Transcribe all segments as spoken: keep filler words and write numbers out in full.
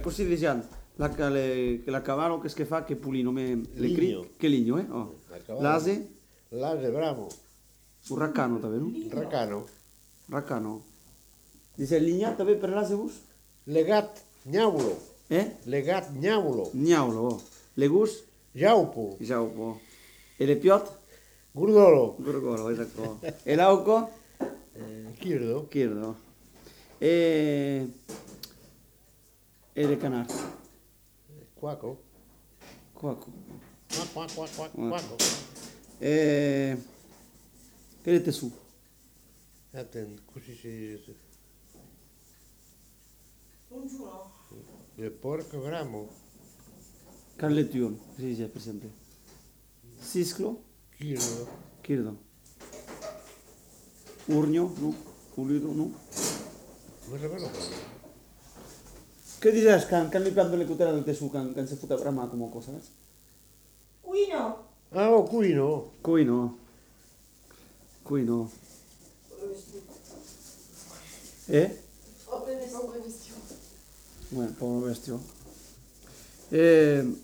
così diciamo, la, le, la cavallo che fa che pulino me le cri, che ligno, eh? Oh. L'ase? L'ase, bravo. Un raccano, ta vero? Raccano. Raccano. Dice lignata per l'ase bus? Legat gnaulo. Eh? Legat gnaulo. Gnaulo, oh. Le gus? Jaupo. Jaupo. E le piot? Gurdolo. Gurgolo, esatto. E l'auco? Eh, Chirdo. Chirdo. E... E le canarde? Quaco. Quaco. Quac, quac, quac, quac, quaco. E... Che le tesù? Atten, così si... Non giuro. Il porco gramo. Carlettion, si dice per esempio. Sisclo? Chirdo. Chirdo. Urnio? No. Ulido? No. Non è vero. Che dices can, can li pianto le cutele del tesù, can, can se futa brama como cosa, ves? Cuino. Ah, oh, cuino. Qui no. Qui no. Eh? Povere vestito. Bueno, povero bestio. E...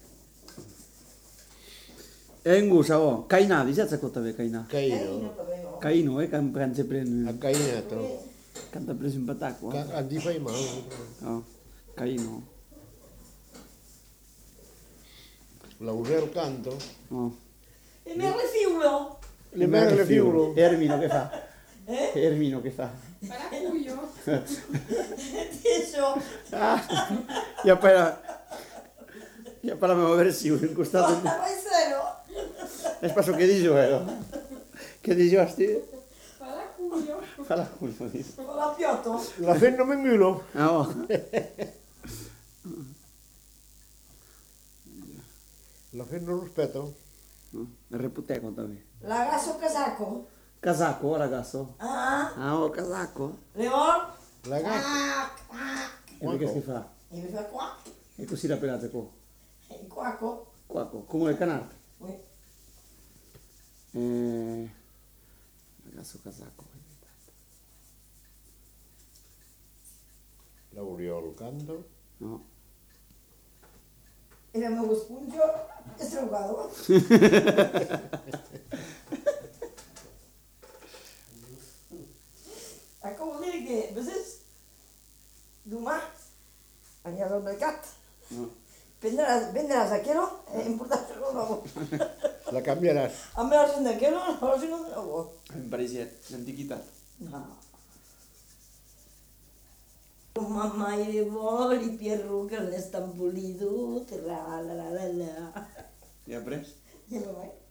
E in gusa, oh, cainà, dice a cotta ve cainà. Caino. Caino, eh, can can se prende. Ha cainato. Canta preso in patacco, eh. Ha di fai male. Oh, caino. La usare il canto. Oh. E me le fiulo. Le mere le fiulo. E Ermino che fa? Eh? E Ermino che fa? Paracuyo. Adesso. Ah, e appena... E appena mi versione in costato... Guarda, vai serio. E spasso che dice, vero? Che dice, sti? Paracuyo. Fa la culo, dice. Con la piotto. La fenno mengulo. Ah, oh. La fenno rispetto. Il reputè contami. Ragazzo casacco. Casacco, oh, ragazzo. Ah. Ah, oh, casacco. Leon. La gatta. Quac, quac. E che si fa? E mi fa qua. E così la pelate qua. E quacco. Qua, come il canale. Oui. Eh... Ragazzo casacco. L'auriolo canto. No. E abbiamo spungio e strugato. Ecco vuol dire che precis domani andiamo al mercato, No. prendere la sacchero e importarlo nuovo. La cambierà. A me la scende che non la scende nuovo. In Parisi, l'antichità. No. Mamma i voli Pierro che le sta pulito, tra la la la la. E a presto? E vai.